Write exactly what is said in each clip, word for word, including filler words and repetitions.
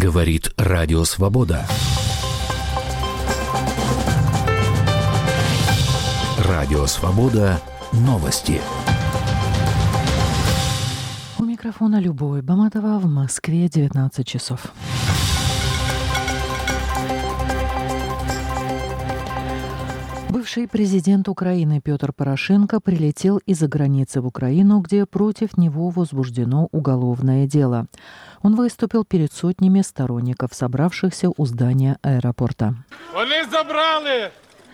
Говорит Радио Свобода. Радио Свобода. Новости. У микрофона Любовь Баматова, в Москве девятнадцать часов. Бывший президент Украины Петр Порошенко прилетел из-за границы в Украину, где против него возбуждено уголовное дело. Он выступил перед сотнями сторонников, собравшихся у здания аэропорта. Они забрали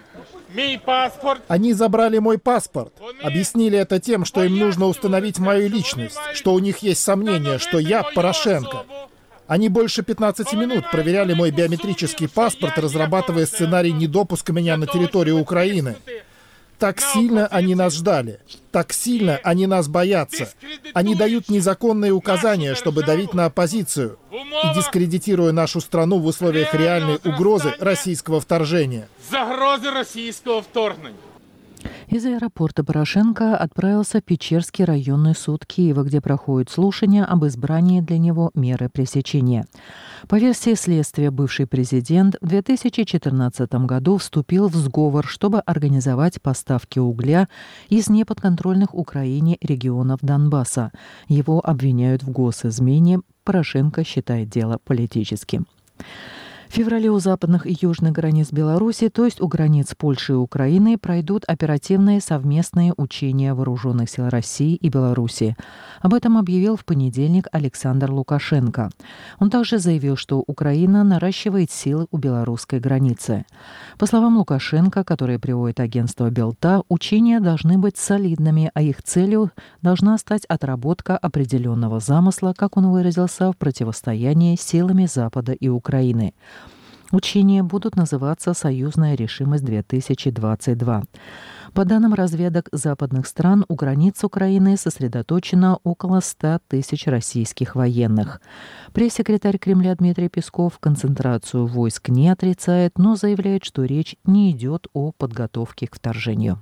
мой паспорт. Они забрали мой паспорт. Объяснили это тем, что им нужно установить мою личность, что у них есть сомнение, что я Порошенко. Они больше пятнадцати минут проверяли мой биометрический паспорт, разрабатывая сценарий недопуска меня на территорию Украины. Так сильно они нас ждали. Так сильно они нас боятся. Они дают незаконные указания, чтобы давить на оппозицию и дискредитируя нашу страну в условиях реальной угрозы российского вторжения. Загрозы российского вторжения. Из аэропорта Порошенко отправился в Печерский районный суд Киева, где проходит слушание об избрании для него меры пресечения. По версии следствия, бывший президент в две тысячи четырнадцатом году вступил в сговор, чтобы организовать поставки угля из неподконтрольных Украине регионов Донбасса. Его обвиняют в госизмене. Порошенко считает дело политическим. В феврале у западных и южных границ Беларуси, то есть у границ Польши и Украины, пройдут оперативные совместные учения вооруженных сил России и Беларуси. Об этом объявил в понедельник Александр Лукашенко. Он также заявил, что Украина наращивает силы у белорусской границы. По словам Лукашенко, которые приводит агентство Белта, учения должны быть солидными, а их целью должна стать отработка определенного замысла, как он выразился, в противостоянии с силами Запада и Украины. Учения будут называться «Союзная решимость-две тысячи двадцать два». По данным разведок западных стран, у границ Украины сосредоточено около ста тысяч российских военных. Пресс-секретарь Кремля Дмитрий Песков концентрацию войск не отрицает, но заявляет, что речь не идет о подготовке к вторжению.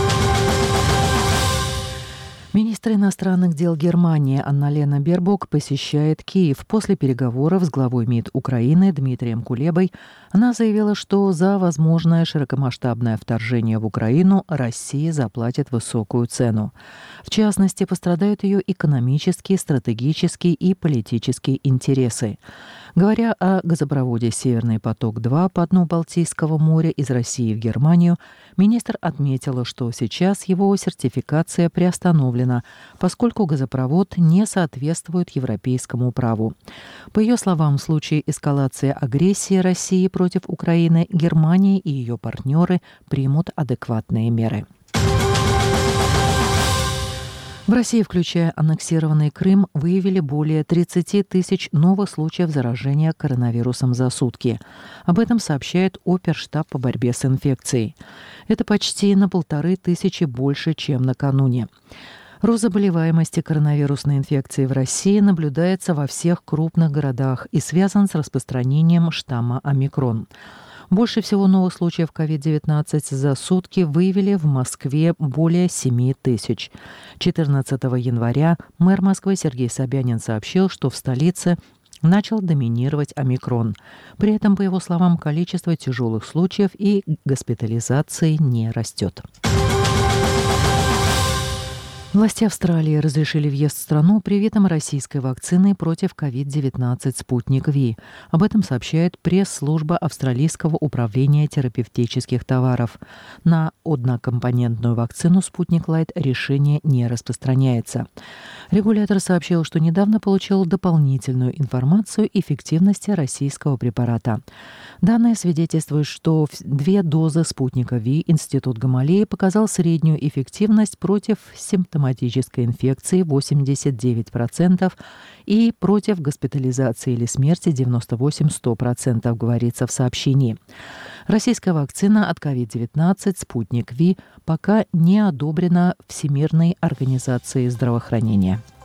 Министр иностранных дел Германии Анна-Лена Бербок посещает Киев. После переговоров с главой МИД Украины Дмитрием Кулебой она заявила, что за возможное широкомасштабное вторжение в Украину Россия заплатит высокую цену. В частности, пострадают ее экономические, стратегические и политические интересы. Говоря о газопроводе «Северный поток-два» по дну Балтийского моря из России в Германию, министр отметила, что сейчас его сертификация приостановлена, поскольку газопровод не соответствует европейскому праву. По ее словам, в случае эскалации агрессии России против Украины, Германия и ее партнеры примут адекватные меры. В России, включая аннексированный Крым, выявили более тридцати тысяч новых случаев заражения коронавирусом за сутки. Об этом сообщает Оперштаб по борьбе с инфекцией. Это почти на полторы тысячи больше, чем накануне. Рост заболеваемости коронавирусной инфекцией в России наблюдается во всех крупных городах и связан с распространением штамма омикрон. Больше всего новых случаев ковид девятнадцать за сутки выявили в Москве более семи тысяч. четырнадцатого января мэр Москвы Сергей Собянин сообщил, что в столице начал доминировать омикрон. При этом, по его словам, количество тяжелых случаев и госпитализации не растет. Власти Австралии разрешили въезд в страну привитым российской вакциной против ковид девятнадцать «Спутник Ви». Об этом сообщает пресс-служба Австралийского управления терапевтических товаров. На однокомпонентную вакцину «Спутник Лайт» решение не распространяется. Регулятор сообщил, что недавно получил дополнительную информацию о эффективности российского препарата. Данные свидетельствуют, что две дозы «Спутника Ви» Институт Гамалеи показал среднюю эффективность против симптоматической инфекции восемьдесят девять процентов и против госпитализации или смерти девяносто восемь - сто процентов, говорится в сообщении. Российская вакцина от ковид девятнадцать «Спутник Ви» пока не одобрена Всемирной организацией здравоохранения.